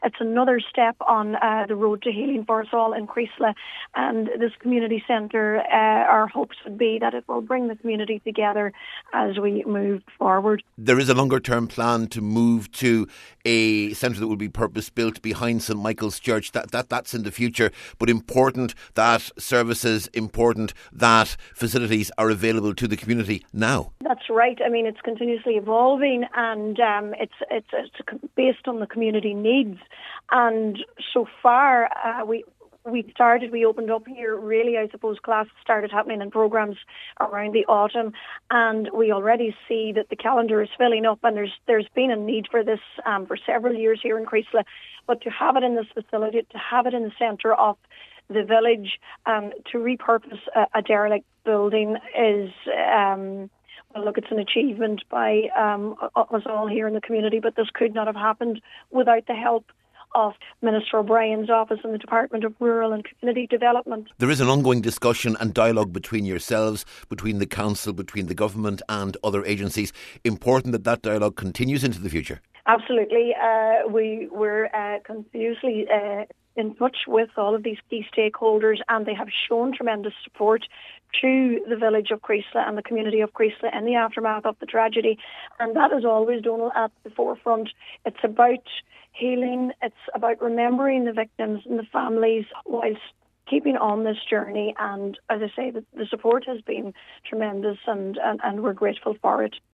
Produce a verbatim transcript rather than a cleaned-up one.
It's another step on uh, the road to healing for us all in Creasla, and this community centre, uh, our hopes would be that it will bring the community together as we move forward. There is a longer term plan to move to a centre that will be purpose built behind St Michael's Church. That, that that's in the future, but important that services, important that facilities are available to the community now. That's right. I mean, it's continuously evolving, and um, it's, it's it's based on the community needs. And so far, uh, we. We started, we opened up here, really, I suppose, classes started happening in programmes around the autumn, and we already see that the calendar is filling up, and there's there's been a need for this um, for several years here in Creasla. But to have it in this facility, to have it in the centre of the village, um, to repurpose a, a derelict building is... Um, Well, look, it's an achievement by um, us all here in the community, but this could not have happened without the help of Minister O'Brien's office and the Department of Rural and Community Development. There is an ongoing discussion and dialogue between yourselves, between the council, between the government and other agencies. Important that that dialogue continues into the future. Absolutely. Uh, we were uh, continuously uh, in touch with all of these key stakeholders, and they have shown tremendous support to the village of Creasla and the community of Creasla in the aftermath of the tragedy. And that is always, Donal, at the forefront. It's about healing, it's about remembering the victims and the families whilst keeping on this journey. And as I say, the, the support has been tremendous, and, and, and we're grateful for it.